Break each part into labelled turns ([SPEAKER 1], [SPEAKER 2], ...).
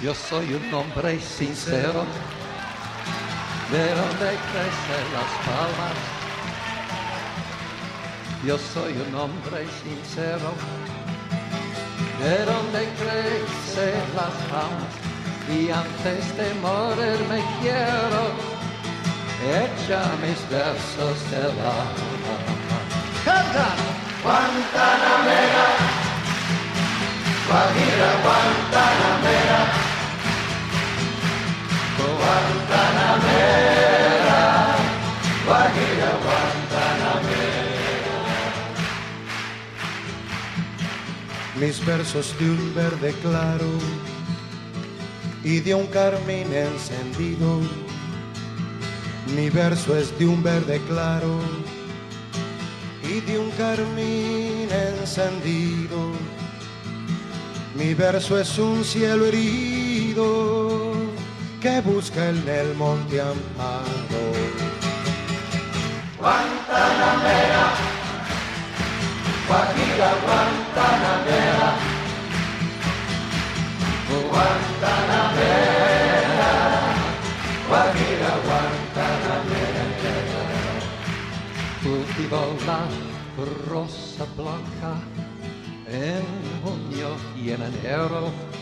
[SPEAKER 1] Yo soy un hombre sincero, de donde crecen las palmas. Yo soy un hombre sincero, de donde crecen las palmas. Y antes de morir me quiero echar mis versos del alma. ¡Canta! Guantanamera, Guajira Guantanamera, Guantanamera, Guajira Guantanamera.
[SPEAKER 2] Mis versos de un verde claro y de un carmín encendido. Mi verso es de un verde claro y de un carmín encendido. Mi verso es un cielo herido que busca en el monte amparo.
[SPEAKER 1] Guantanamera, Guajira Guantanamera, Guantanamera, Guajira Guantanamera. Cultivo la rosa blanca en junio y en enero.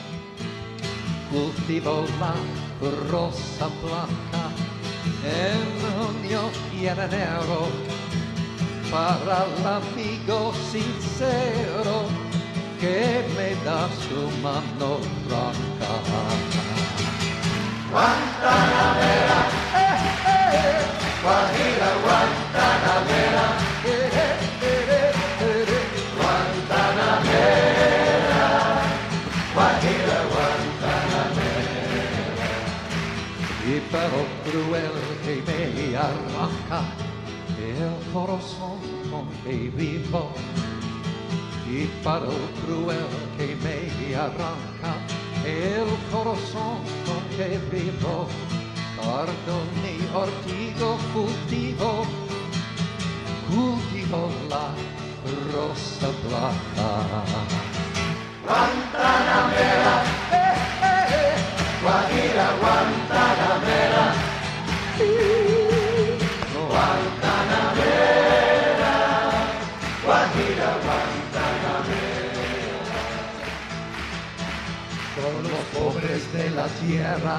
[SPEAKER 1] Cultivo la rosa blanca en junio y en enero para el amigo sincero que me da su mano franca. Guantanamera, Guajira Guantanamera, Guantanamera, Guajira Guantanamera. Y pero cruel que me arranca el corazón con que vivo, y para el cruel que me arranca el corazón con que vivo, pardon y ortigo cultivo la rosa blanca. Guantanamera, Guajira Guantanamera, Guantanamera, Guajira Guantanamera. Con los pobres de la tierra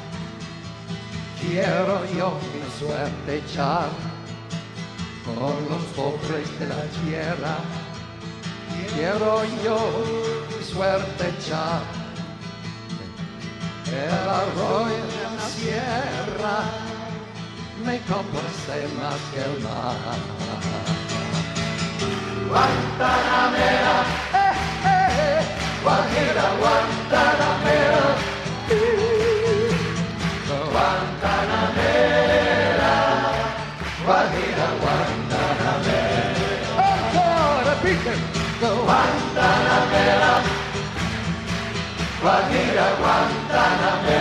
[SPEAKER 1] quiero yo mi suerte echar. Con los pobres de la tierra quiero yo mi suerte echar. El arroyo de la sierra me complace más que el mar. Guantanamera, Guajira Guantanamera, Guantanamera, Guajira Guantanamera. Oh, repite. Guantanamera, Guajira Guantanamera.